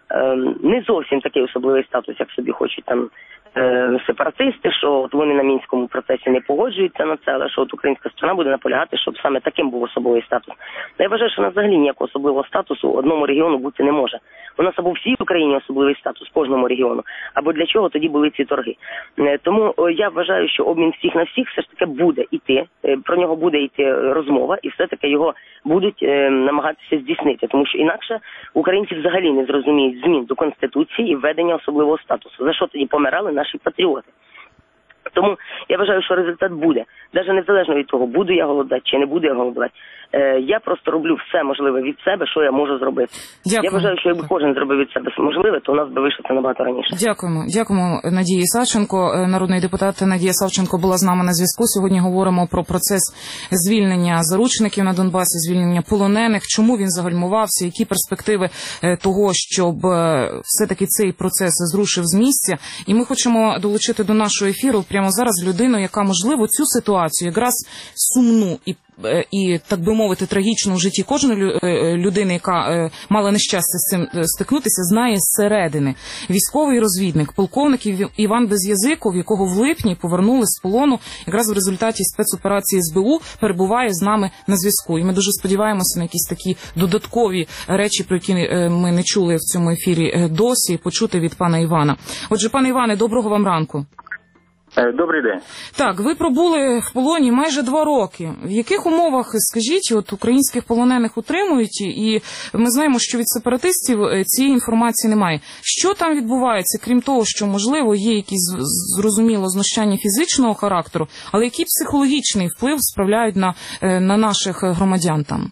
не зовсім такий особливий статус, як собі хочуть там сепаратисти, що от вони на мінському процесі не погоджуються на це, але що от українська сторона буде наполягати, щоб саме таким був особливий статус. Я вважаю, що у нас взагалі ніякого особливого статусу одному регіону бути не може. У нас або всій Україні особливий статус, кожному регіону, або для чого тоді були ці торги. Тому я вважаю, що обмін всіх на всіх все ж таки буде йти, про нього буде йти розмова, і все-таки його будуть намагатися здійснити, тому що інакше українці взагалі не зрозуміють змін до Конституції і введення особливого статусу. За що тоді помирали наші патріоти? Тому я вважаю, що результат буде. Навіть незалежно від того, буду я голодати чи не буду я голодати. Я просто роблю все можливе від себе, що я можу зробити. Дякую. Я вважаю, що якби кожен зробив від себе можливе, то у нас би вийшло це набагато раніше. Дякуємо. Дякуємо Надії Савченко. Народний депутат Надія Савченко була з нами на зв'язку. Сьогодні говоримо про процес звільнення заручників на Донбасі, звільнення полонених. Чому він загальмувався, які перспективи того, щоб все-таки цей процес зрушив з місця. І ми хочемо долучити до нашого ефіру прямо зараз людину, яка, можливо, цю ситуацію якраз сумну і, так би мовити, трагічно в житті кожної людини, яка мала нещастя з цим стикнутися, знає зсередини. Військовий розвідник, полковник Іван Без'язиков, якого в липні повернули з полону, якраз в результаті спецоперації СБУ, перебуває з нами на зв'язку. І ми дуже сподіваємося на якісь такі додаткові речі, про які ми не чули в цьому ефірі досі, почути від пана Івана. Отже, пане Іване, доброго вам ранку. Добрий день. Так, ви пробули в полоні майже 2 роки. В яких умовах, скажіть, от українських полонених утримують, і ми знаємо, що від сепаратистів цієї інформації немає. Що там відбувається, крім того, що, можливо, є якісь, зрозуміло, знущання фізичного характеру, але який психологічний вплив справляють на наших громадян там?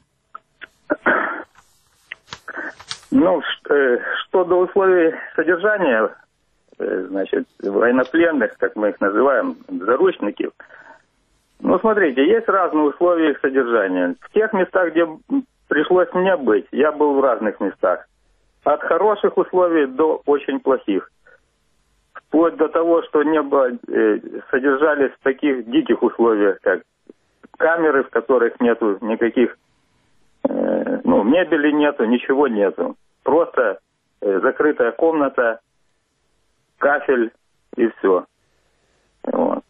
Ну, что до условий содержания, значит, военнопленных, как мы их называем, заручников. Ну, смотрите, есть разные условия их содержания. В тех местах, где пришлось мне быть, я был в разных местах. От хороших условий до очень плохих. Вплоть до того, что небо содержались в таких диких условиях, как камеры, в которых нету никаких, мебели нету, ничего нету. Просто закрытая комната, кафель и все. Вот.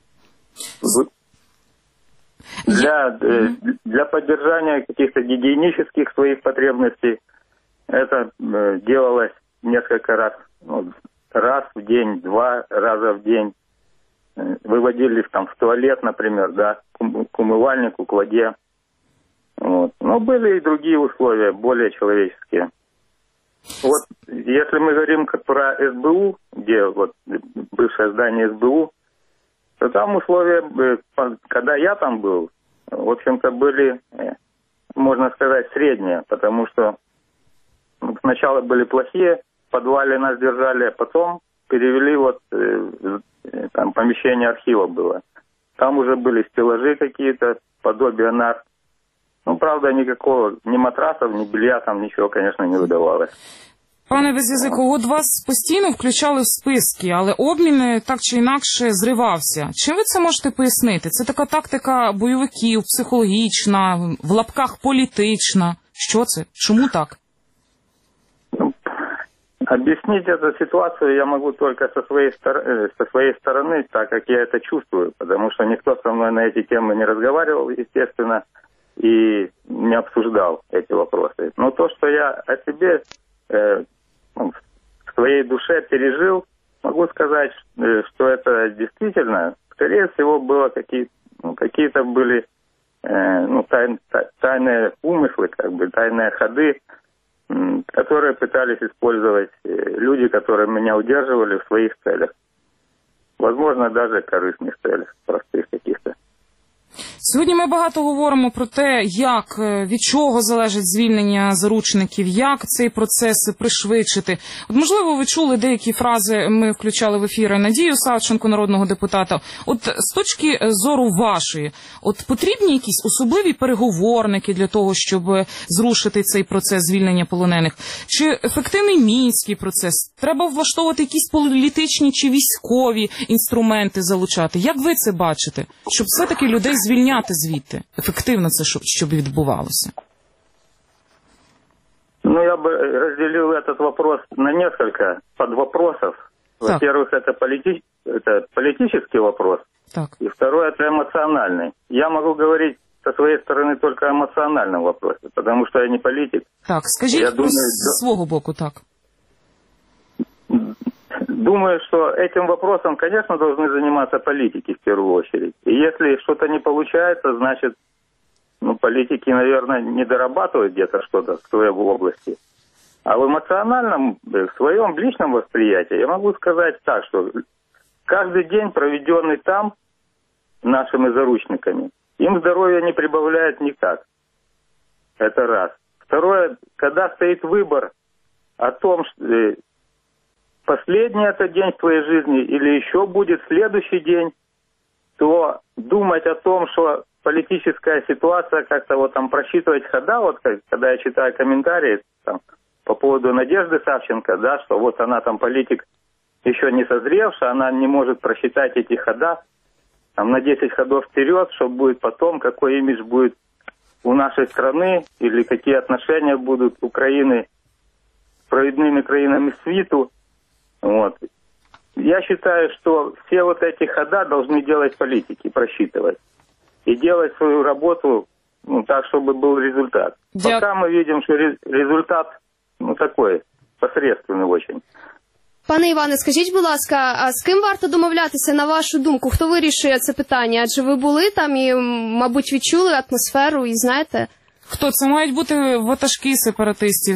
Для поддержания каких-то гигиенических своих потребностей это делалось несколько раз. Раз в день, 2 раза в день. Выводились там в туалет, например, да, к умывальнику, к воде. Вот. Но были и другие условия, более человеческие. Вот, если мы говорим про СБУ, где вот бывшее здание СБУ, то там условия, когда я там был, в общем-то, были, можно сказать, средние, потому что сначала были плохие, в подвале нас держали, а потом перевели там помещение архива было. Там уже были стеллажи какие-то, подобие нар. Ну, правда, никакого, ни матрасов, ни белья там нічого, звісно, не видавалось. Пане Без'язикову, от вас постійно включали в списки, але обмін так чи інакше зривався. Чим ви це можете пояснити? Це така тактика бойовиків, психологічна, в лапках політична. Що це? Чому так? Объяснить эту ситуацию я могу только со своей стороны, так как я это чувствую, потому что никто со мной на эти темы не разговаривал, естественно, и не обсуждал эти вопросы. Но то, что я о себе в своей душе пережил, могу сказать, что это действительно, скорее всего, было какие-то были тайные умыслы, тайные ходы, которые пытались использовать люди, которые меня удерживали в своих целях. Возможно, даже корыстных целях, простых каких-то. Сьогодні ми багато говоримо про те, від чого залежить звільнення заручників, як цей процес пришвидшити. От, можливо, ви чули деякі фрази, ми включали в ефір Надію Савченко, народного депутата. От з точки зору вашої, от потрібні якісь особливі переговорники для того, щоб зрушити цей процес звільнення полонених? Чи ефективний мінський процес? Треба влаштовувати якісь політичні чи військові інструменти залучати? Як ви це бачите? Щоб все-таки людей звільняти звідти? Ефективно це, щоб відбувалося? Ну, я бы разделил этот вопрос на несколько подвопросов. Во-первых, это политический вопрос. Так. И второй, это эмоциональный. Я могу говорить со своей стороны только о эмоциональном вопросе, потому что я не политик. Так, скажите с своего боку, так. Думаю, что этим вопросом, конечно, должны заниматься политики в первую очередь. И если что-то не получается, значит, политики, наверное, не дорабатывают где-то что-то в своей области. А в эмоциональном, в своем личном восприятии я могу сказать так, что каждый день, проведенный там нашими заручниками, им здоровье не прибавляет никак. Это раз. Второе, когда стоит выбор о том, что последний это день в твоей жизни или еще будет следующий день, то думать о том, что политическая ситуация, как-то вот там просчитывать хода, вот когда я читаю комментарии там, по поводу Надежды Савченко, да, что вот она там политик еще не созревшая, она не может просчитать эти хода там, на 10 ходов вперед, что будет потом, какой имидж будет у нашей страны, или какие отношения будут Украины с проводными краинами світу. Вот. Я считаю, что все вот эти хода должны делать политики, просчитывать. И делать свою работу так, чтобы был результат. Пока мы видим, что результат такой, посредственный очень. Пане Іване, скажіть, будь ласка, а з ким варто домовлятися, на вашу думку? Хто вирішує це питання? Адже ви були там і, мабуть, відчули атмосферу і знаєте... Хто? Це мають бути ватажки сепаратистів.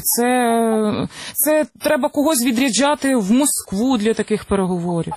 Це треба когось відряджати в Москву для таких переговорів.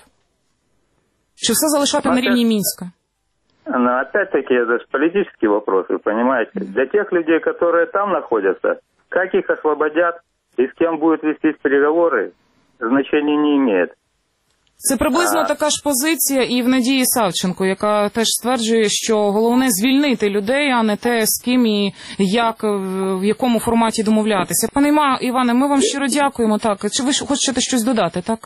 Чи все залишати на рівні Мінська? Но опять-таки это же политический вопрос, вы понимаете. Для тех людей, которые там находятся, как их освободят и с кем будут вестись переговоры, значения не имеет. Це приблизно така ж позиція і в Надії Савченко, яка теж стверджує, що головне звільнити людей, а не те, з ким і як, в якому форматі домовлятися. Пане Іване, ми вам щиро дякуємо. Так, чи ви хочете щось додати, так?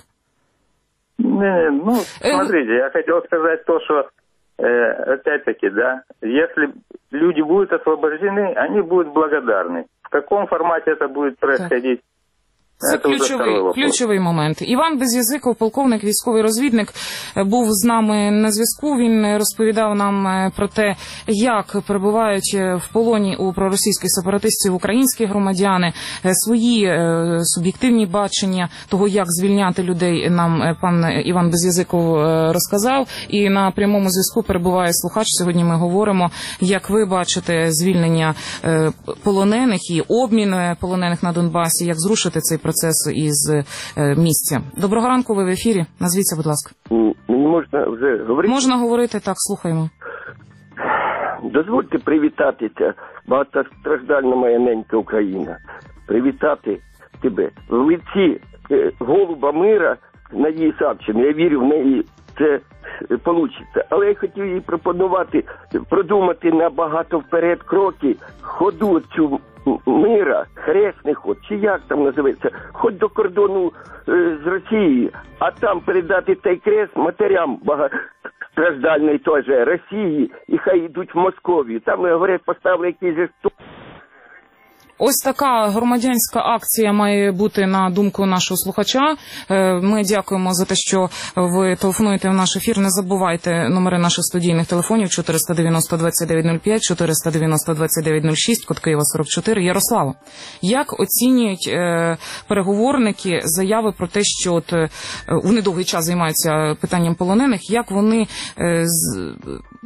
Смотрите, я хотел сказать то, что опять-таки, да, если люди будут освобождены, они будут благодарны. В каком формате это будет происходить? Це ключовий момент. Іван Без'язиков, полковник, військовий розвідник, був з нами на зв'язку. Він розповідав нам про те, як перебувають в полоні у проросійських сепаратистів українські громадяни, свої суб'єктивні бачення того, як звільняти людей, нам пан Іван Без'язиков розказав. І на прямому зв'язку перебуває слухач. Сьогодні ми говоримо, як ви бачите звільнення полонених і обмін полонених на Донбасі, як зрушити цей процес із місця. Доброго ранку, ви в ефірі. Назвіться, будь ласка. Мені можна вже говорити? Можна говорити, так, слухаємо. Дозвольте привітатися, багатостраждальна моя ненька Україна. Привітати тебе. В лиці голуба мира Надії Савченко. Я вірю, в неї це вийде. Але я хотів їй пропонувати продумати набагато вперед кроки, ходу цю мира, хресний ход, чи як там називається, ход до кордону з Росією, а там передати цей крест матерям багатостраждальної той же Росії, і хай йдуть в Московію. Там, говорять, поставили якийсь же стол. Ось така громадянська акція має бути, на думку нашого слухача. Ми дякуємо за те, що ви телефонуєте в наш ефір. Не забувайте номери наших студійних телефонів 490-2905, 490-2906, код Києва 44. Ярослава, як оцінюють переговорники заяви про те, що вони довгий час займаються питанням полонених, як вони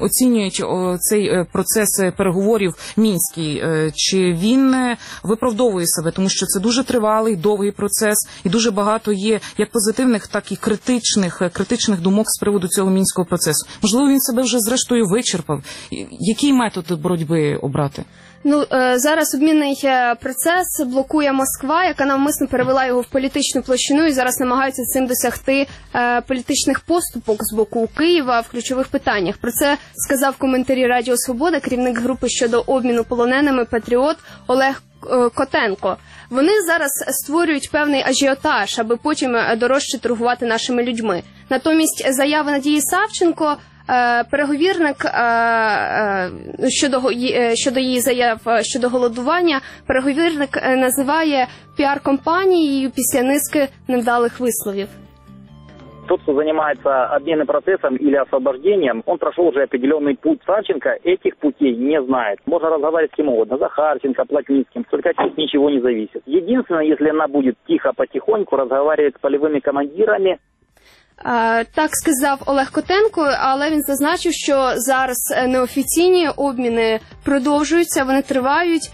оцінюють цей процес переговорів мінський? Чи він виправдовує себе? Тому що це дуже тривалий, довгий процес, і дуже багато є як позитивних, так і критичних думок з приводу цього мінського процесу. Можливо, він себе вже зрештою вичерпав. Який метод боротьби обрати? Зараз обмінний процес блокує Москва, яка навмисно перевела його в політичну площину і зараз намагаються цим досягти політичних поступок з боку Києва в ключових питаннях. Про це сказав в коментарі Радіо Свобода керівник групи щодо обміну полоненими «Патріот» Олег Котенко. Вони зараз створюють певний ажіотаж, аби потім дорожче торгувати нашими людьми. Натомість заяви Надії Савченко, переговірник щодо її заяв щодо голодування, переговірник називає піар-компанією після низки невдалих висловів. Тот, кто занимается обменным процессом или освобождением, он прошел уже определенный путь. Савченко этих путей не знает. Можно разговаривать с кем угодно, Захарченко, Плотницким, только от них ничего не зависит. Единственное, если она будет тихо, потихоньку разговаривать с полевыми командирами. Так сказав Олег Котенко, але він зазначив, що зараз неофіційні обміни продовжуються, вони тривають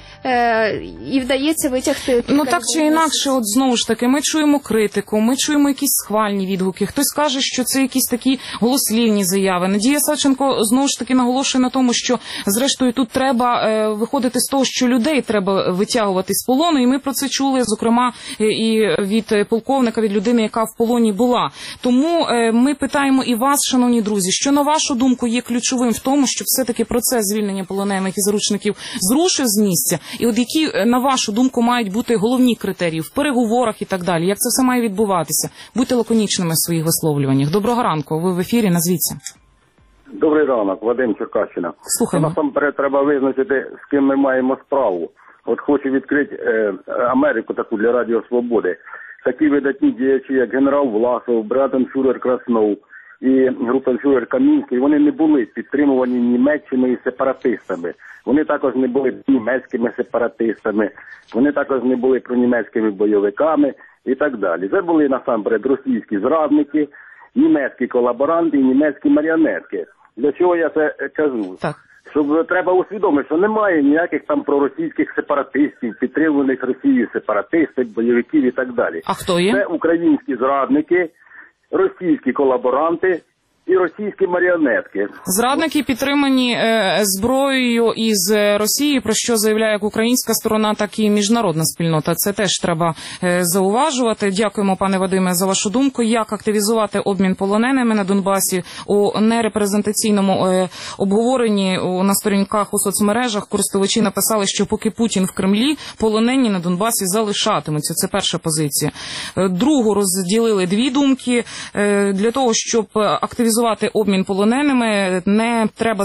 і вдається витягти. Так чи інакше, от знову ж таки, ми чуємо критику, ми чуємо якісь схвальні відгуки. Хтось каже, що це якісь такі голослівні заяви. Надія Савченко знову ж таки наголошує на тому, що зрештою тут треба виходити з того, що людей треба витягувати з полону, і ми про це чули, зокрема, і від полковника, від людини, яка в полоні була. Тому ми питаємо і вас, шановні друзі, що, на вашу думку, є ключовим в тому, щоб все-таки процес звільнення полонених і заручників зрушив з місця? І от які, на вашу думку, мають бути головні критерії в переговорах і так далі? Як це все має відбуватися? Будьте лаконічними в своїх висловлюваннях. Доброго ранку, ви в ефірі, назвіться. Добрий ранок, Вадим, Черкащина. Слухаємо. Насамперед треба визначити, з ким ми маємо справу. От хочу відкрити Америку таку для Радіо Свободи. Такі видатні діячі, як генерал Власов, братенфюрер Краснов і групенфюрер Камінський, вони не були підтримувані Німеччиною сепаратистами. Вони також не були німецькими сепаратистами, вони також не були пронімецькими бойовиками і так далі. Це були насамперед російські зрадники, німецькі колаборанти і німецькі маріонетки. Для чого я це кажу? Так. Щоб треба усвідомити, що немає ніяких там проросійських сепаратистів, підтримуваних Росією сепаратистів, бойовиків і так далі. А хто є? Це українські зрадники, російські колаборанти і російські маріонетки. Зрадники підтримані зброєю із Росії, про що заявляє як українська сторона, так і міжнародна спільнота. Це теж треба зауважувати. Дякуємо, пане Вадиме, за вашу думку. Як активізувати обмін полоненими на Донбасі? У нерепрезентаційному обговоренні на сторінках у соцмережах користувачі написали, що поки Путін в Кремлі, полонені на Донбасі залишатимуться. Це перша позиція. Другу розділили дві думки. Для того, щоб активізувати обмін полоненими, не треба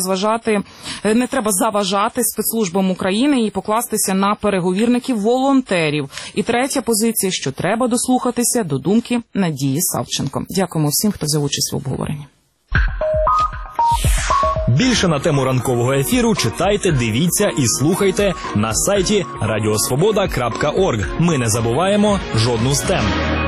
заважати спецслужбам України і покластися на переговірників-волонтерів. І третя позиція, що треба дослухатися до думки Надії Савченко. Дякуємо всім, хто взяв участь в обговоренні. Більше на тему ранкового ефіру читайте, дивіться і слухайте на сайті radiosvoboda.org. Ми не забуваємо жодну з тем.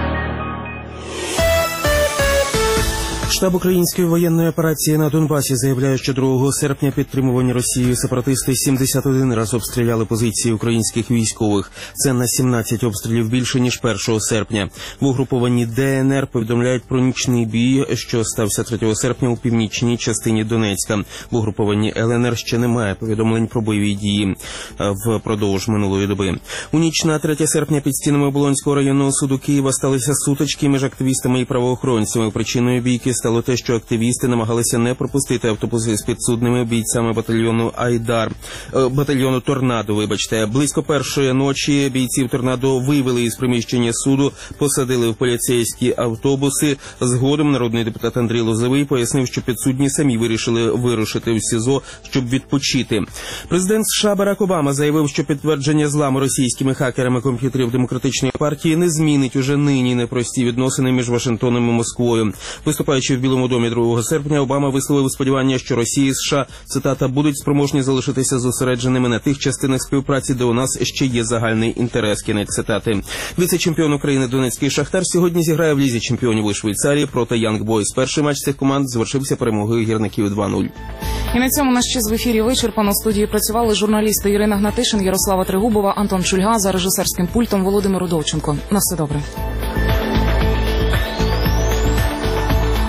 Штаб української воєнної операції на Донбасі заявляє, що 2 серпня підтримувані Росією сепаратисти 71 раз обстріляли позиції українських військових. Це на 17 обстрілів більше, ніж 1 серпня. В угрупованні ДНР повідомляють про нічний бій, що стався 3 серпня у північній частині Донецька. В угрупованні ЛНР ще немає повідомлень про бойові дії впродовж минулої доби. У ніч на 3 серпня під стінами Оболонського районного суду Києва сталися сутички між активістами і правоохоронцями. Причиною бійки стало те, що активісти намагалися не пропустити автобуси з підсудними бійцями батальйону «Торнадо». Близько 1-ї ночі бійців «Торнадо» вивели із приміщення суду, посадили в поліцейські автобуси. Згодом народний депутат Андрій Лозовий пояснив, що підсудні самі вирішили вирушити в СІЗО, щоб відпочити. Президент США Барак Обама заявив, що підтвердження зламу російськими хакерами комп'ютерів Демократичної партії не змінить уже нині непрості відносини між Вашингтоном і Москвою. Виступаючи зустрічі в Білому домі 2 серпня Обама висловив сподівання, що Росія і США, цитата, будуть спроможні залишитися зосередженими на тих частинах співпраці, де у нас ще є загальний інтерес. Кінець цитати. Віце-чемпіон України Донецький Шахтар сьогодні зіграє в Лізі чемпіонів у Швейцарії проти Young Boys. Перший матч цих команд завершився перемогою гірників 2-0. І на цьому наш час в ефірі вичерпано. У студії працювали журналісти Ірина Гнатишин, Ярослава Трегубова, Антон Шульга, за режисерським пультом Володимир Удовченко. На все добре.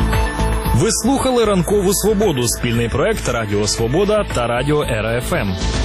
Ви слухали «Ранкову свободу» – спільний проект Радіо Свобода та Радіо РФМ.